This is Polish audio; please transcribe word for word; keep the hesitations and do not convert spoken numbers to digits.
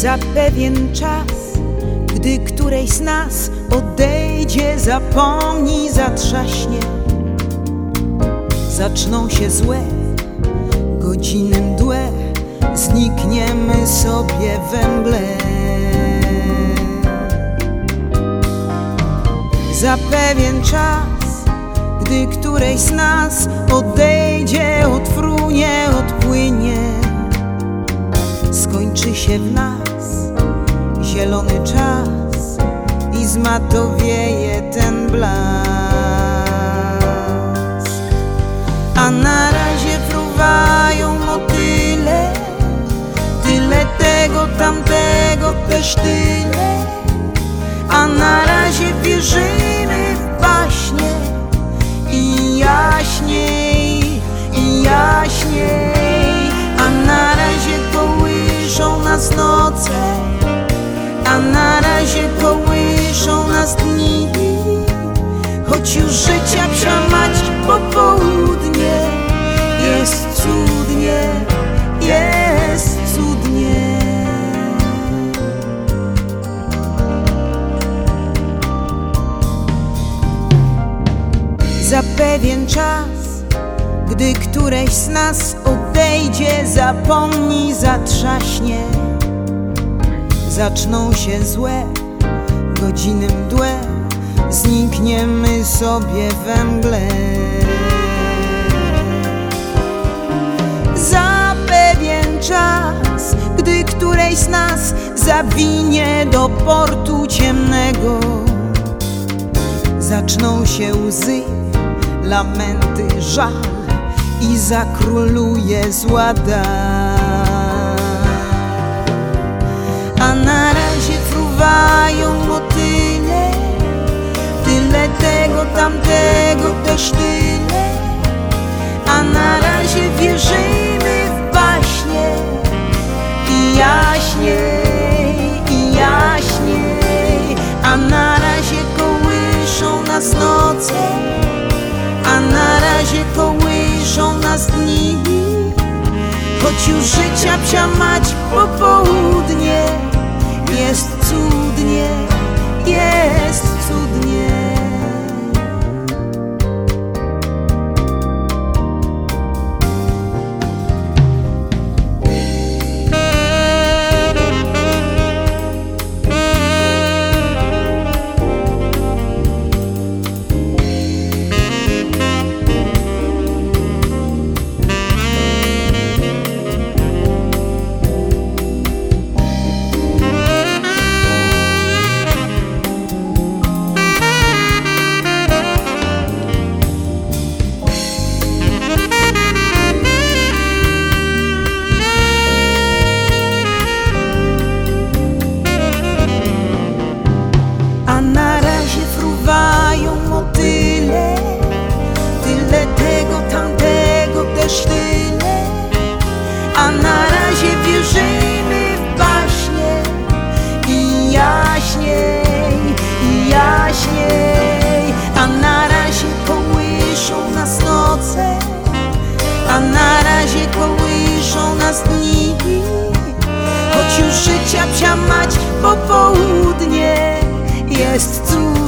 Za pewien czas, gdy którejś z nas odejdzie, zapomni, zatrzaśnie, zaczną się złe godziny mdłe, znikniemy sobie we mgle. Za pewien czas, gdy którejś z nas odejdzie, odfrunie, odpłynie, skończy się w nas zielony czas i zmatowieje ten blask. A na razie fruwają motyle, tyle tego, tamtego też tyle. A na razie wierzymy w baśnie i jaśniej, i jaśniej. A na razie kołyszą nas noce, a na razie kołyszą nas dni. Choć już życia psia mać popołudnie, jest cudnie, jest cudnie. Za pewien czas, gdy któreś z nas odejdzie, zapomni, zatrzaśnie, zaczną się złe godziny mdłe, znikniemy sobie we mgle. Za pewien czas, gdy którejś z nas zawinie do portu ciemnego, zaczną się łzy, lamenty, żal i zakróluje zła dal. A na razie fruwają motyle, tyle tego, tamtego też tyle. A na razie wierzymy w baśnie i jaśniej, i jaśniej. A na razie kołyszą nas noce, a na razie kołyszą nas dni. Choć już życia psia mać popołudnie, jest cudnie, jest cudnie. Motyle, tyle tego, tamtego też tyle. A na razie wierzymy w baśnie i jaśniej, i jaśniej. A na razie kołyszą nas noce, a na razie kołyszą nas dni. Choć już życia psia mać popołudnie, jest cud.